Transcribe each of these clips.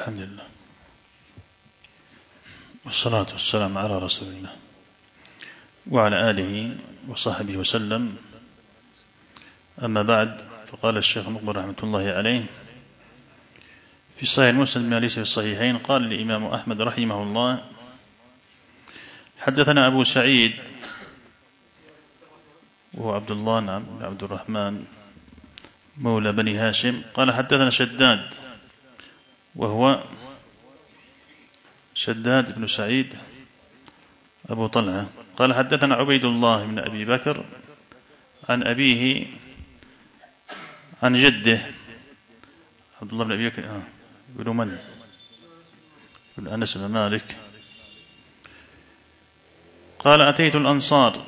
الحمد لله والصلاة والسلام على رسول الله وعلى آله وصحبه وسلم. أما بعد، فقال الشيخ مقبل رحمة الله عليه في صحيح المسند ما ليس في الصحيحين، قال الإمام أحمد رحمه الله: حدثنا أبو سعيد وهو عبد الله بن عبد الرحمن مولى بني هاشم، قال حدثنا شداد وهو شداد بن سعيد أبو طلحة، قال حدثنا عبيد الله بن أبي بكر عن أبيه عن جده عبد الله بن أبي بكر بن من؟ بن أنس بن مالك، قال أتيت الأنصار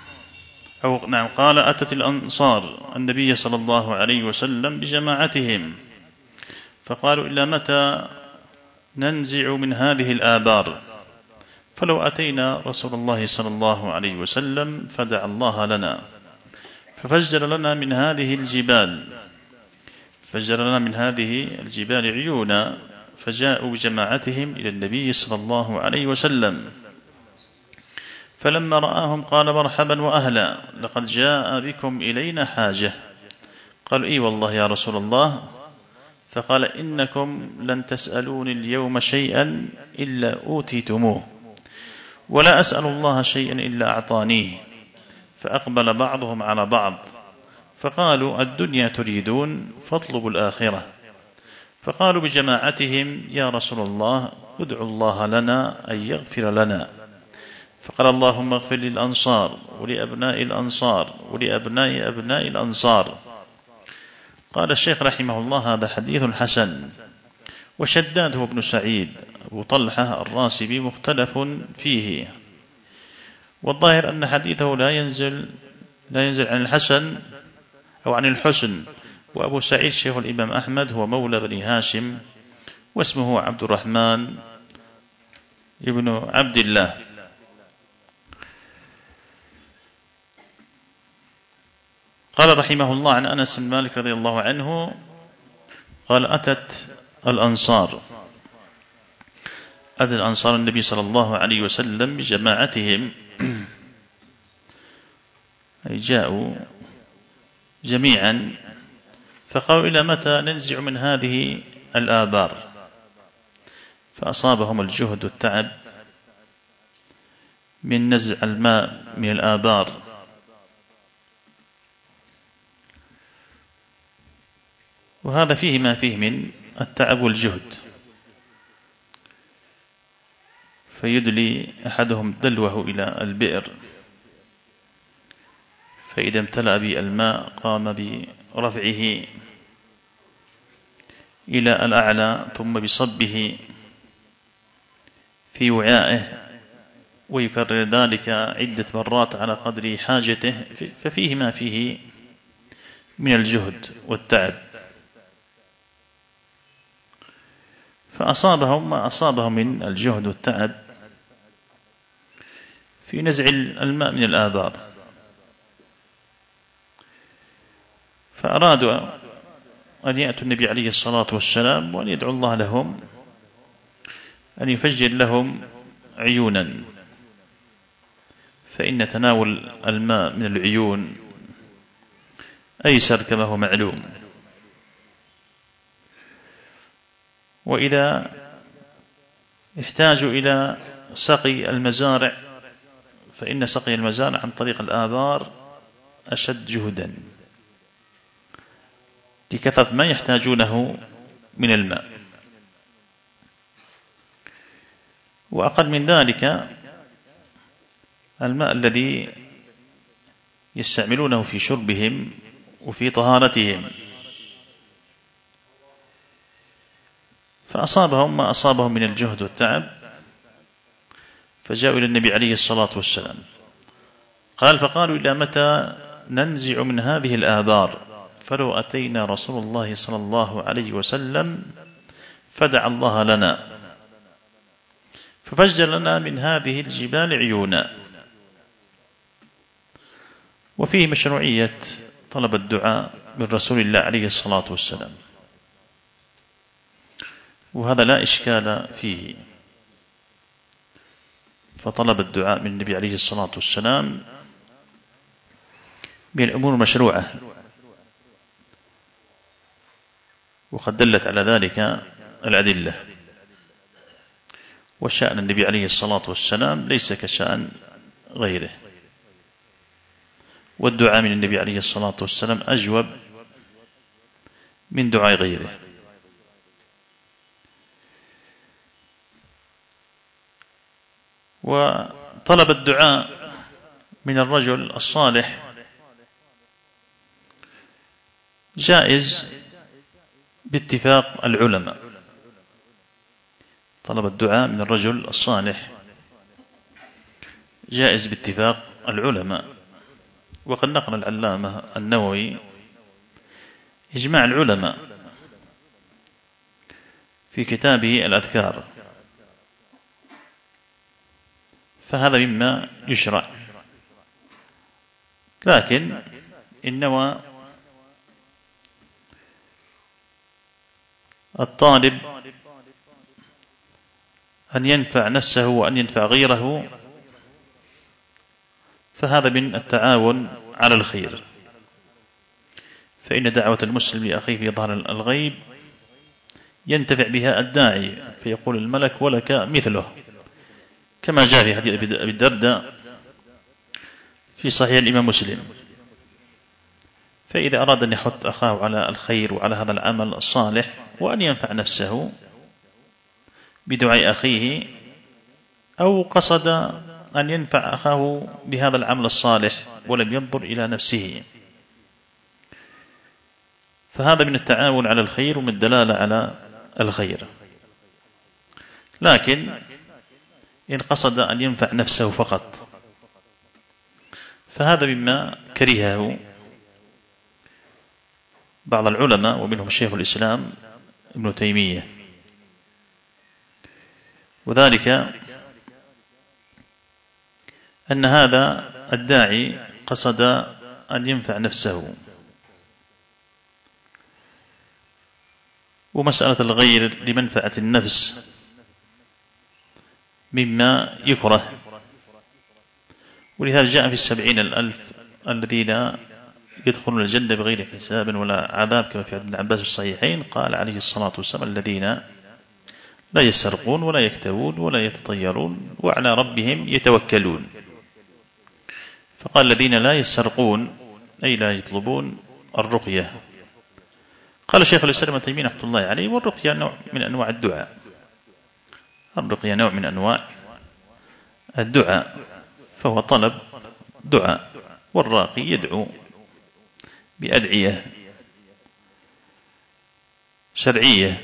قال أتت الأنصار النبي صلى الله عليه وسلم بجماعتهم فقالوا: إلا متى ننزع من هذه الآبار؟ فلو أتينا رسول الله صلى الله عليه وسلم فدعا الله لنا ففجر لنا من هذه الجبال عيونا، فجاءوا بجماعتهم إلى النبي صلى الله عليه وسلم، فلما رآهم قال: مرحبا وأهلا، لقد جاء بكم إلينا حاجة. قالوا: إي والله يا رسول الله. فقال: إنكم لن تسألوني اليوم شيئا إلا أوتيتموه، ولا أسأل الله شيئا إلا أعطانيه. فأقبل بعضهم على بعض فقالوا: الدنيا تريدون فاطلبوا الآخرة. فقالوا بجماعتهم: يا رسول الله، ادعوا الله لنا أن يغفر لنا. فقال: اللهم اغفر للأنصار ولأبناء الأنصار ولأبناء أبناء الأنصار. قال الشيخ رحمه الله: هذا حديث حسن. وشداد هو ابن سعيد أبو طلحة الراسبي مختلف فيه، والظاهر أن حديثه لا ينزل عن الحسن أو عن الحسن. وأبو سعيد شيخ الإمام أحمد هو مولى بني هاشم، واسمه عبد الرحمن ابن عبد الله. قال رحمه الله عن أنس بن مالك رضي الله عنه قال: أتت الأنصار النبي صلى الله عليه وسلم بجماعتهم، أي جاءوا جميعا، فقالوا: إلى متى ننزع من هذه الآبار؟ فأصابهم الجهد والتعب من نزع الماء من الآبار، وهذا فيه ما فيه من التعب والجهد. فيدلي أحدهم دلوه إلى البئر، فإذا امتلأ به الماء قام برفعه إلى الأعلى ثم بصبه في وعائه، ويكرر ذلك عدة مرات على قدر حاجته، ففيه ما فيه من الجهد والتعب. فأصابهم ما أصابهم من الجهد والتعب في نزع الماء من الآبار، فأرادوا أن يأتوا النبي عليه الصلاة والسلام وأن يدعو الله لهم أن يفجر لهم عيونا، فإن تناول الماء من العيون أيسر كما هو معلوم. وإذا احتاجوا إلى سقي المزارع فإن سقي المزارع عن طريق الآبار أشد جهدا لكثرة ما يحتاجونه من الماء. وأقل من ذلك الماء الذي يستعملونه في شربهم وفي طهارتهم. فأصابهم ما أصابهم من الجهد والتعب، فجاءوا إلى النبي عليه الصلاة والسلام. فقالوا: إلى متى ننزع من هذه الآبار؟ فلو أتينا رسول الله صلى الله عليه وسلم فدعا الله لنا ففجر لنا من هذه الجبال عيونا. وفيه مشروعية طلب الدعاء من رسول الله عليه الصلاة والسلام، وهذا لا إشكال فيه. فطلب الدعاء من النبي عليه الصلاة والسلام من الأمور المشروعة، وقد دلت على ذلك الأدلة. وشأن النبي عليه الصلاة والسلام ليس كشأن غيره، والدعاء من النبي عليه الصلاة والسلام أجوب من دعاء غيره. وطلب الدعاء من الرجل الصالح جائز باتفاق العلماء. طلب الدعاء من الرجل الصالح جائز باتفاق العلماء. وقد نقل العلامة النووي إجماع العلماء في كتابه الأذكار، فهذا مما يشرع. لكن إن نوى الطالب أن ينفع نفسه وأن ينفع غيره، فهذا من التعاون على الخير. فإن دعوة المسلم لأخيه في ظهر الغيب ينتفع بها الداعي، فيقول الملك ولك مثله، كما جاء في حديث أبي الدرداء في صحيح الإمام مسلم. فإذا أراد أن يحث أخاه على الخير وعلى هذا العمل الصالح، وأن ينفع نفسه بدعاء أخيه، أو قصد أن ينفع أخاه بهذا العمل الصالح ولم ينظر إلى نفسه، فهذا من التعاون على الخير ومن الدلالة على الخير. لكن إن قصد أن ينفع نفسه فقط، فهذا مما كرهه بعض العلماء، ومنهم شيخ الإسلام ابن تيمية. وذلك أن هذا الداعي قصد أن ينفع نفسه، ومسألة الغير لمنفعة النفس مما يكره. ولهذا جاء في 70,000 الذين يدخلون الجنة بغير حساب ولا عذاب، كما في ابن عباس في الصحيحين قال عليه الصلاة والسلام: الذين لا يسرقون ولا يكتوون ولا يتطيرون وعلى ربهم يتوكلون. فقال الذين لا يسرقون أي لا يطلبون الرقية. قال شيخ الإسلام ابن تيمية رحمة الله عليه: والرقية نوع من أنواع الدعاء. الرقية نوع من أنواع الدعاء، فهو طلب دعاء، والراقي يدعو بأدعية شرعية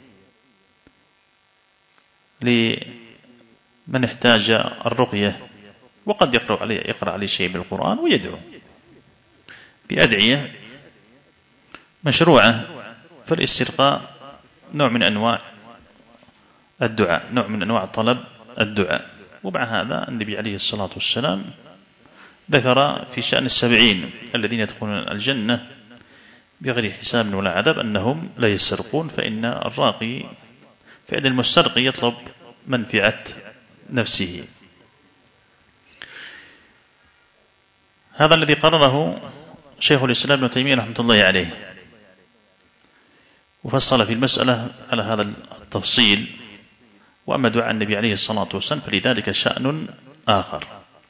لمن احتاج الرقية، وقد يقرأ عليه شيء من القرآن ويدعو بأدعية مشروعة. فالاسترقاء نوع من أنواع الدعاء، نوع من أنواع طلب الدعاء. ومع هذا النبي عليه الصلاة والسلام ذكر في شأن 70 الذين يدخلون الجنة بغير حساب ولا عذاب أنهم لا يسرقون، فإن المسترقي يطلب منفعة نفسه. هذا الذي قرره شيخ الإسلام ابن تيمية رحمة الله عليه، وفصل في المسألة على هذا التفصيل. وأما دعاء النبي عليه الصلاة والسلام فلذلك شأن آخر.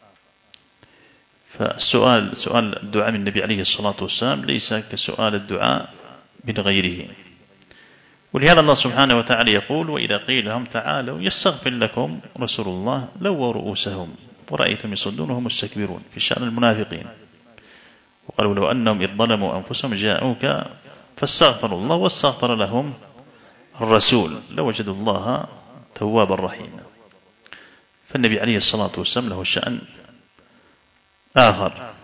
سؤال الدعاء من النبي عليه الصلاة والسلام ليس كسؤال الدعاء من غيره. ولهذا الله سبحانه وتعالى يقول: وإذا قيل لهم تعالوا يستغفر لكم رسول الله لووا رؤوسهم ورأيتم يصدون وهم مستكبرون، في شأن المنافقين. وقالوا لو أنهم إذ ظلموا أنفسهم جاءوك فاستغفروا الله واستغفر لهم الرسول لوجدوا الله توابا رحيما. فالنبي عليه الصلاة والسلام له شأن آخر.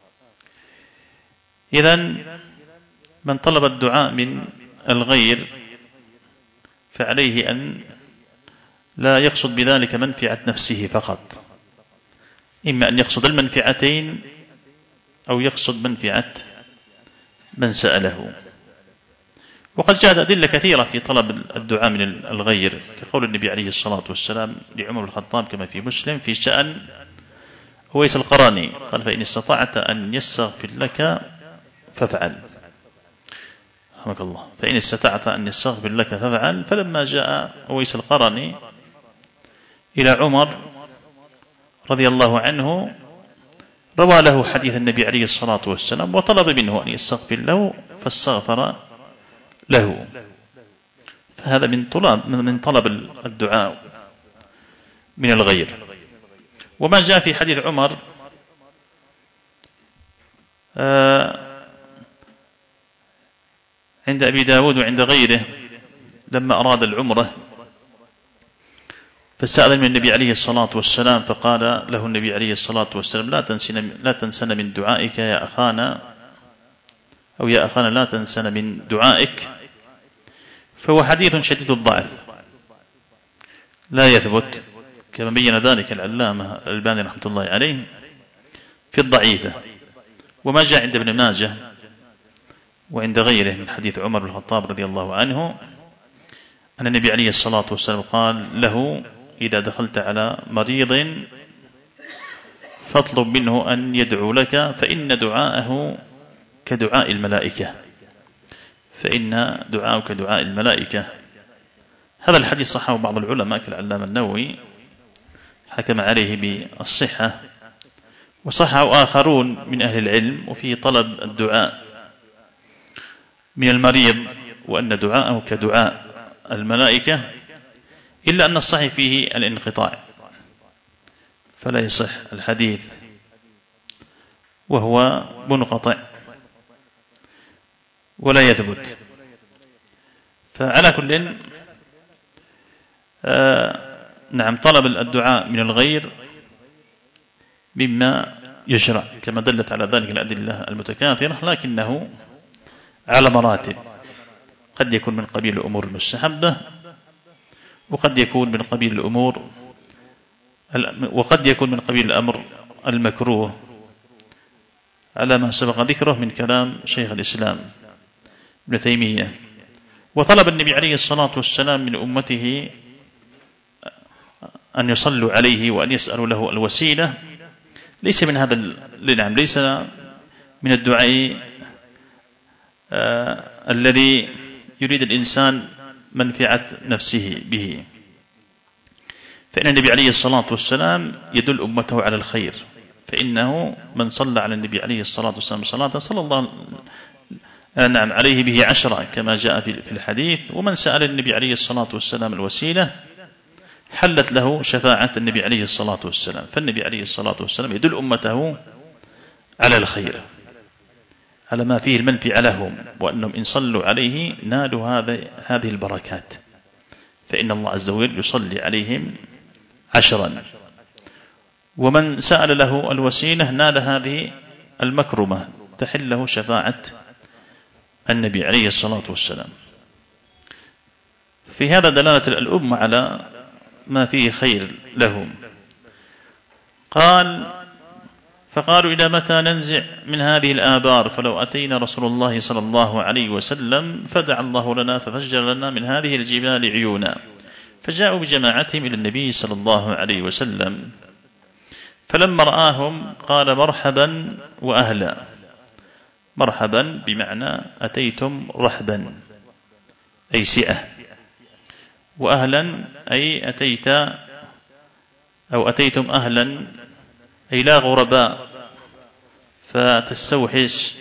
إذن من طلب الدعاء من الغير فعليه أن لا يقصد بذلك منفعة نفسه فقط، إما أن يقصد المنفعتين أو يقصد منفعة من سأله. وقد جاءت أدلة كثيرة في طلب الدعاء من الغير، كقول النبي عليه الصلاة والسلام لعمر بن الخطاب كما في مسلم في شأن أويس القرني، قال: فإن استطعت أن يستغفر لك فافعل. رحمك الله. فإن استطعت أن يستغفر لك فافعل. فلما جاء أويس القرني إلى عمر رضي الله عنه روى له حديث النبي عليه الصلاة والسلام وطلب منه أن يستغفر له، فاستغفر له. فهذا من طلب الدعاء من الغير. وما جاء في حديث عمر عند أبي داود وعند غيره لما أراد العمرة فسأل من النبي عليه الصلاة والسلام، فقال له النبي عليه الصلاة والسلام: لا تنسنا من دعائك يا أخانا، أو يا أخانا لا تنسنا من دعائك. فهو حديث شديد الضعف لا يثبت، كما بين ذلك العلامة الألباني رحمة الله عليه في الضعيفة. وما جاء عند ابن ماجه وعند غيره من حديث عمر بن الخطاب رضي الله عنه أن النبي عليه الصلاة والسلام قال له: إذا دخلت على مريض فاطلب منه أن يدعو لك، فإن دعاءه كدعاء الملائكة، فإن دعاءه كدعاء الملائكة. هذا الحديث صححه بعض العلماء كالعلامة النووي، حكم عليه بالصحة، وصححه آخرون من أهل العلم، وفيه طلب الدعاء من المريض وأن دعاءه كدعاء الملائكة، إلا أن الصحيح فيه الانقطاع، فلا يصح الحديث وهو منقطع ولا يثبت. فعلى كل نعم، طلب الدعاء من الغير مما يشرع كما دلت على ذلك الأدلة المتكاثرة، لكنه على مراتب، قد يكون من قبيل الأمور المستحبة، وقد يكون من قبيل الأمور وقد يكون من قبيل الأمر المكروه، على ما سبق ذكره من كلام شيخ الإسلام ابن تيمية. وطلب النبي عليه الصلاة والسلام من أمته أن يصلوا عليه وأن يسألوا له الوسيلة، ليس من هذا ليس من الدعاء الذي يريد الإنسان منفعة نفسه به، فإن النبي عليه الصلاة والسلام يدل أمته على الخير، فإنه من صلى على النبي عليه الصلاة والسلام صلاة صلى الله عليه به 10 كما جاء في الحديث. ومن سأل النبي عليه الصلاة والسلام الوسيلة حلت له شفاعة النبي عليه الصلاة والسلام. فالنبي عليه الصلاة والسلام يدل أمته على الخير، على ما فيه المنفعة لهم، وأنهم إن صلوا عليه نالوا هذه البركات، فإن الله عز وجل يصلي عليهم 10. ومن سأل له الوسيلة نال هذه المكرمة، تحله شفاعة النبي عليه الصلاة والسلام. في هذا دلالة الأمة على ما فيه خير لهم. فقالوا: إلى متى ننزع من هذه الآبار؟ فلو أتينا رسول الله صلى الله عليه وسلم فدعا الله لنا ففجر لنا من هذه الجبال عيونا. فجاءوا بجماعتهم إلى النبي صلى الله عليه وسلم، فلما رآهم قال: مرحبا وأهلا. مرحبا بمعنى أتيتم رحبا أي سعة، وأهلا أي أتيتم أهلا أي لا غرباء فتستوحش.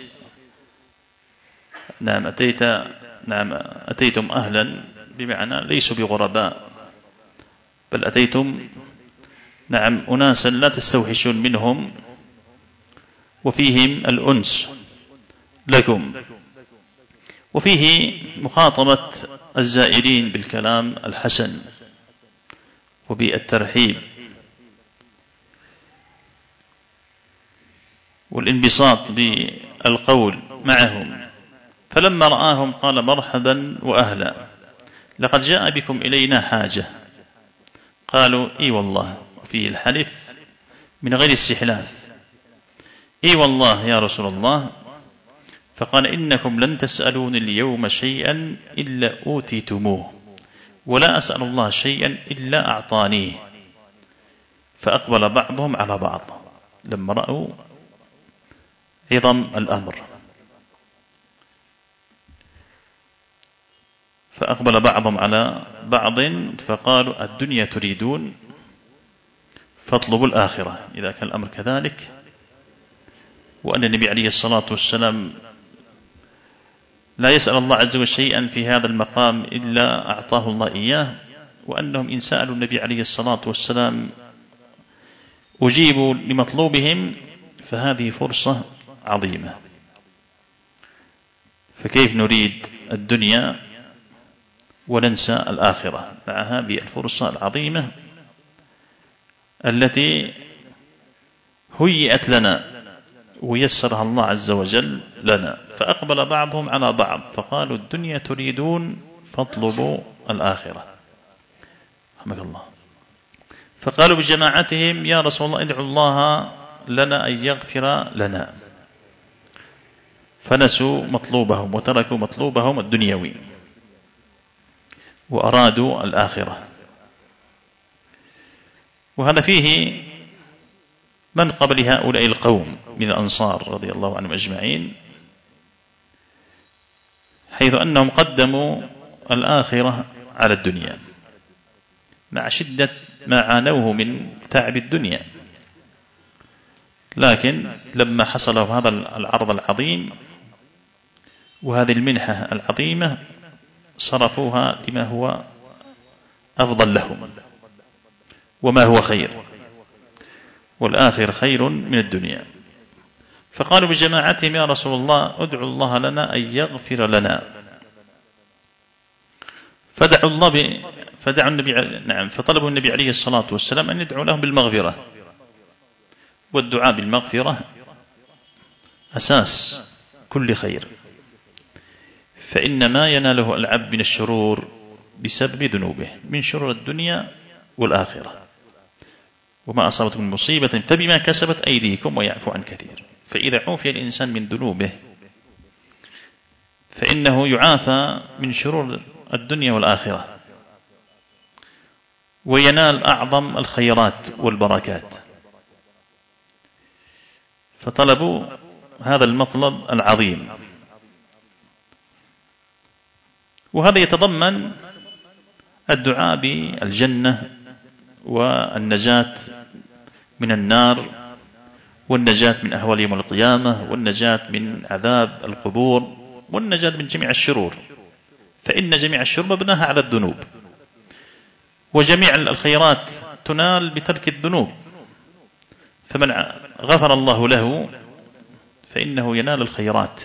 أتيتم أهلا بمعنى ليسوا بغرباء، بل أتيتم أناسا لا تستوحشون منهم، وفيهم الأنس لكم. وفيه مخاطبة الزائرين بالكلام الحسن وبالترحيب والانبساط بالقول معهم. فلما رآهم قال: مرحبا وأهلا، لقد جاء بكم إلينا حاجة. قالوا: إي والله. وفيه الحلف من غير استحلاف: إي والله يا رسول الله، فقال إنكم لن تسألون اليوم شيئا إلا أوتيتموه ولا أسأل الله شيئا إلا أعطانيه. فأقبل بعضهم على بعض لما رأوا عظم الأمر، فأقبل بعضهم على بعض فقالوا الدنيا تريدون فاطلبوا الآخرة. إذا كان الأمر كذلك، وأن النبي عليه الصلاة والسلام لا يسأل الله عز وجل شيئا في هذا المقام إلا أعطاه الله إياه، وأنهم إن سألوا النبي عليه الصلاة والسلام أجيبوا لمطلوبهم، فهذه فرصة عظيمة. فكيف نريد الدنيا وننسى الآخرة مع هذه الفرصة العظيمة التي هيئت لنا ويسرها الله عز وجل لنا؟ فأقبل بعضهم على بعض فقالوا الدنيا تريدون فاطلبوا الآخرة. رحمك الله. فقالوا بجماعتهم يا رسول الله ادعوا الله لنا أن يغفر لنا، فنسوا مطلوبهم وتركوا مطلوبهم الدنيوي وأرادوا الآخرة. وهذا فيه من قبل هؤلاء القوم من الأنصار رضي الله عنهم أجمعين، حيث أنهم قدموا الآخرة على الدنيا مع شدة ما عانوه من تعب الدنيا، لكن لما حصل هذا العرض العظيم وهذه المنحة العظيمة صرفوها لما هو أفضل لهم وما هو خير، والآخر خير من الدنيا. فقالوا بجماعتهم يا رسول الله ادعوا الله لنا أن يغفر لنا، فطلبوا النبي عليه الصلاة والسلام أن يدعو لهم بالمغفرة، والدعاء بالمغفرة أساس كل خير، فإن ما يناله العبد من الشرور بسبب ذنوبه من شرور الدنيا والآخرة، وما أصابتكم من مصيبة فبما كسبت أيديكم ويعفو عن كثير. فإذا عوفي الإنسان من ذنوبه فإنه يعافى من شرور الدنيا والآخرة وينال أعظم الخيرات والبركات. فطلبوا هذا المطلب العظيم، وهذا يتضمن الدعاء بالجنة والنجاة من النار والنجاة من أهوال يوم القيامة والنجاة من عذاب القبور والنجاة من جميع الشرور، فإن جميع الشرور مبناها على الذنوب، وجميع الخيرات تنال بترك الذنوب. فمن غفر الله له فإنه ينال الخيرات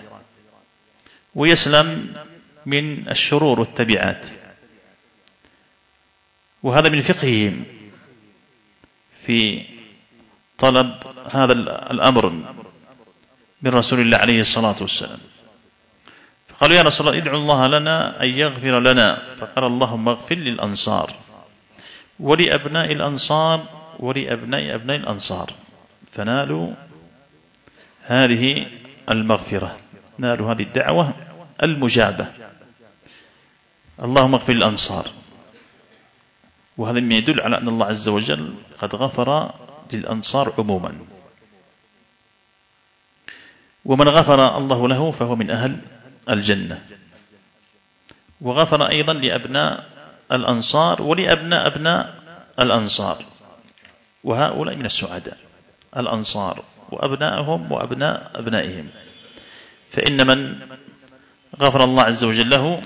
ويسلم من الشرور والتبعات. وهذا من فقههم في طلب هذا الأمر من رسول الله عليه الصلاة والسلام. فقالوا يا رسول الله ادعوا الله لنا أن يغفر لنا، فقال اللهم اغفر للأنصار ولأبناء الأنصار ولأبناء أبناء الأنصار، فنالوا هذه المغفرة، نالوا هذه الدعوة المجابة. اللهم اغفر للأنصار، وهذا ما يدل على أن الله عز وجل قد غفر للأنصار عموما، ومن غفر الله له فهو من أهل الجنة. وغفر أيضا لأبناء الأنصار ولأبناء أبناء الأنصار، وهؤلاء من السعداء الأنصار وأبنائهم وأبناء أبنائهم. فإن من غفر الله عز وجل له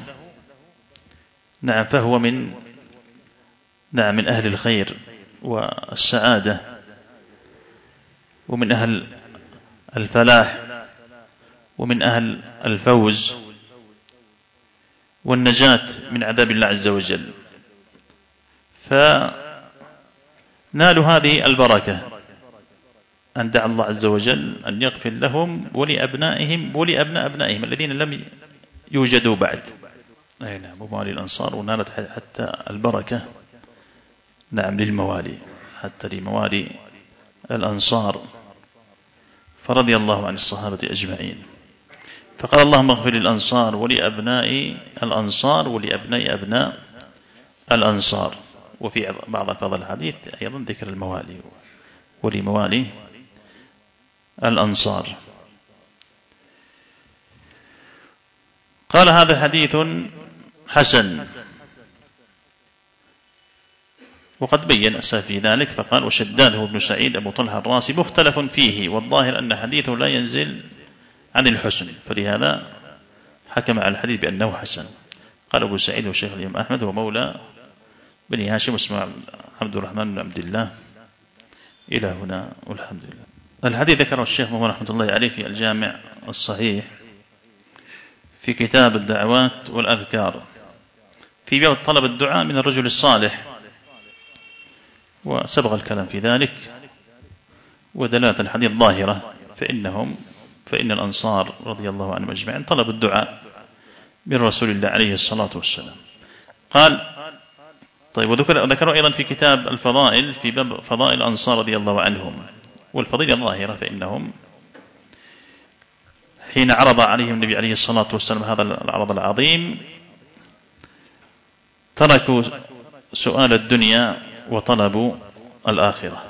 فهو من أهل الخير والسعادة ومن أهل الفلاح ومن أهل الفوز والنجاة من عذاب الله عز وجل. فنالوا هذه البركة أن دعا الله عز وجل أن يغفر لهم ولأبنائهم ولأبناء أبنائهم الذين لم يوجدوا بعد. نعم، وموالي الأنصار، ونالت حتى البركة للموالي، حتى لموالي الأنصار، فرضي الله عن الصحابة أجمعين. فقال اللهم اغفر للأنصار ولأبناء الأنصار ولأبناء أبناء الأنصار. وفي بعض الفاظ الحديث أيضا ذكر الموالي ولموالي الأنصار. قال هذا حديث حسن، وقد بين أساس في ذلك فقال وشداده ابن سعيد أبو طلحة الراسي مختلف فيه، والظاهر أن حديثه لا ينزل عن الحسن، فلهذا حكم على الحديث بأنه حسن. قال أبو سعيد وشيخ الإمام أحمد هو مولى بني هاشم واسمه عبد الرحمن بن عبد الله. إلى هنا والحمد لله. الحديث ذكره الشيخ محمد رحمة الله عليه في الجامع الصحيح في كتاب الدعوات والأذكار في باب طلب الدعاء من الرجل الصالح، وسبق الكلام في ذلك. ودلالة الحديث ظاهرة، فإن الأنصار رضي الله عنهم أجمعين طلبوا الدعاء من رسول الله عليه الصلاة والسلام. قال طيب، وذكروا أيضا في كتاب الفضائل في باب فضائل الأنصار رضي الله عنهم، والفضيلة ظاهرة، فإنهم حين عرض عليهم النبي عليه الصلاة والسلام هذا العرض العظيم تركوا سؤال الدنيا وطلبوا الآخرة.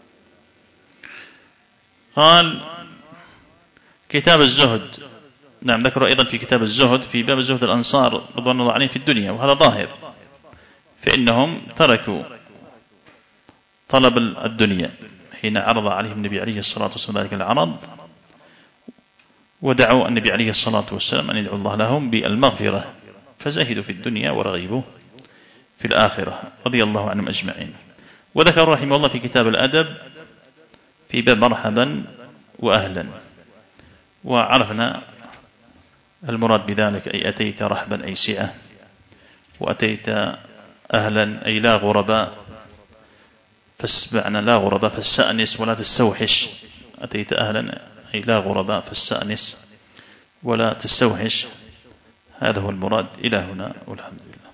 قال كتاب الزهد، نعم ذكروا أيضا في كتاب الزهد في باب زهد الأنصار رضوان الله عليهم في الدنيا، وهذا ظاهر، فإنهم تركوا طلب الدنيا حين عرض عليهم النبي عليه الصلاة والسلام ذلك العرض، ودعوا النبي عليه الصلاة والسلام أن يدعو الله لهم بالمغفرة، فزهدوا في الدنيا ورغبوا في الآخرة رضي الله عنهم أجمعين. وذكر رحمه الله في كتاب الأدب في باب مرحبا وأهلا، وعرفنا المراد بذلك أي أتيت رحبا أي سعة، وأتيت أهلا أي لا غرباء، فاسمعنا لا غرباء فاستأنس ولا تستوحش. أتيت أهلا أي لا غرباء فاستأنس ولا تستوحش، هذا هو المراد. إلى هنا والحمد لله.